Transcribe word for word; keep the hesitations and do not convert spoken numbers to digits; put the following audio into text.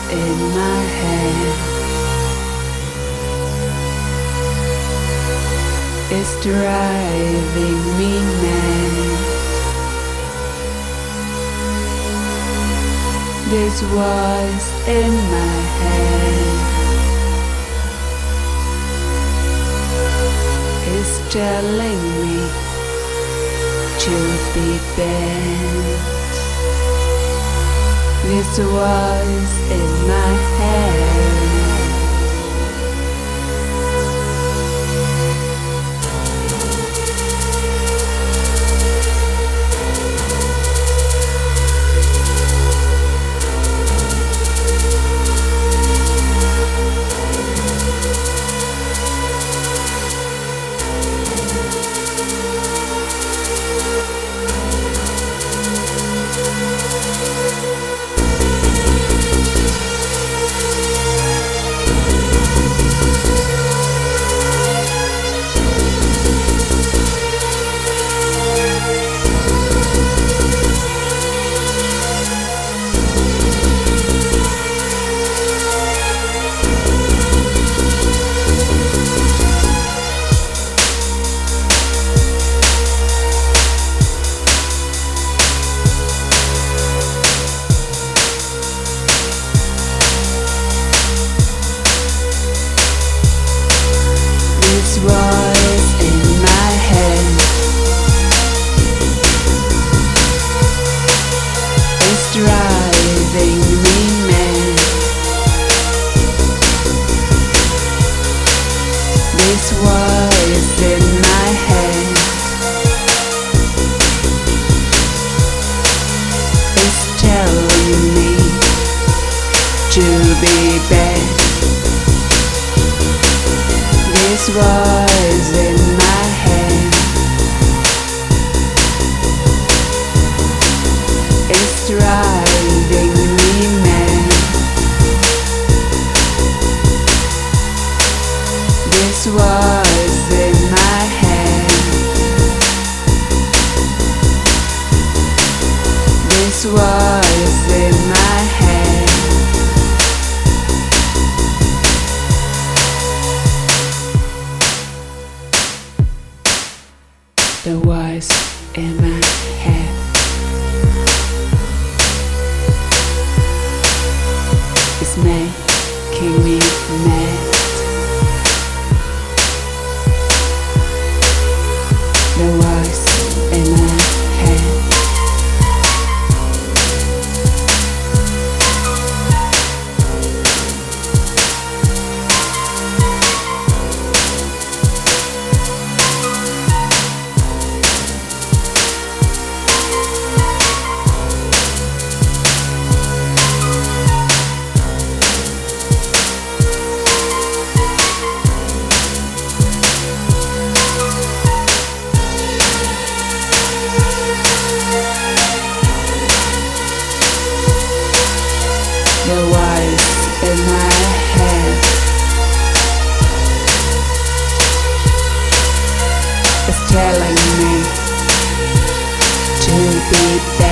in my head is driving me mad. This voice in my head is telling me to be bad. This voice in my head This voice in my head is driving me mad. This voice in my head is telling me to be bad. This voice in my head is driving me mad. This voice in my head, this voice in my head The voice in my head is making me mad. The voice in my head The voice in my head is telling me to be bad.